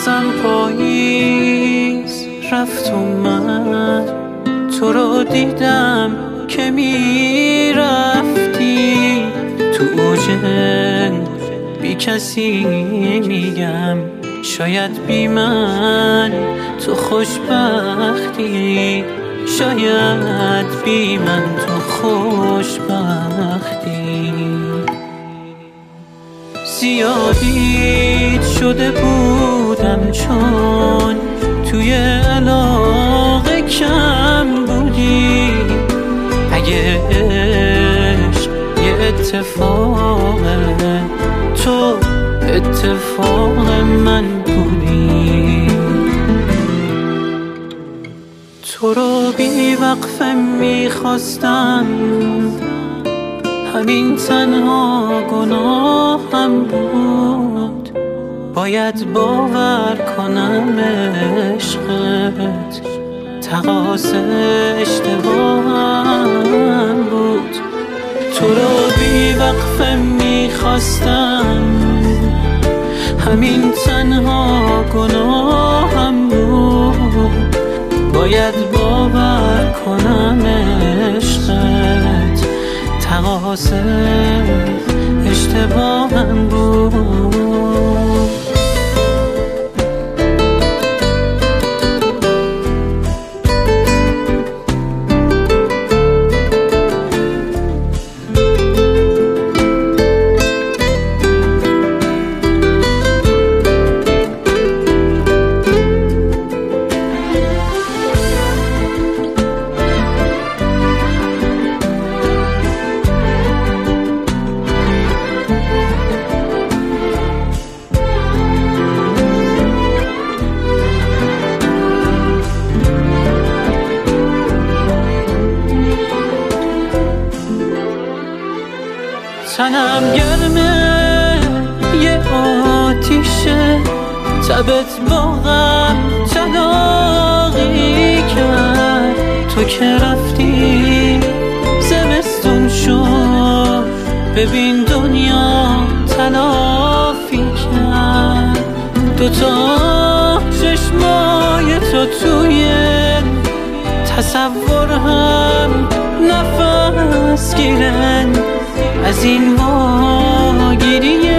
اصلا پاییز رفت اومد، تو رو دیدم که میرفتی تو اوج بی کسی. میگم شاید بی من تو خوشبختی، شاید بی من تو خوشبختی. زیادی شده بودم چون توی علاقه کم بودی. اگه عشق یه اتفاقه، تو اتفاق من بودی. تو رو بی وقفه میخواستم، همین تنها گناهم بود. باید باور کنم عشقت تقاص اشتباهم بود. تو رو بی وقفه میخواستم، همین تنها گناهم بود. باید باور کنم عشقت تقاص اشتباهم بود. تنم گرمه یه آتیشه، تبت با غم تلاقی کرد. تو که رفتی زمستون شد، ببین دنیا تلافی کرد. دوتا چشمای تو توی تصور هم نفس گیرن. از این واگیری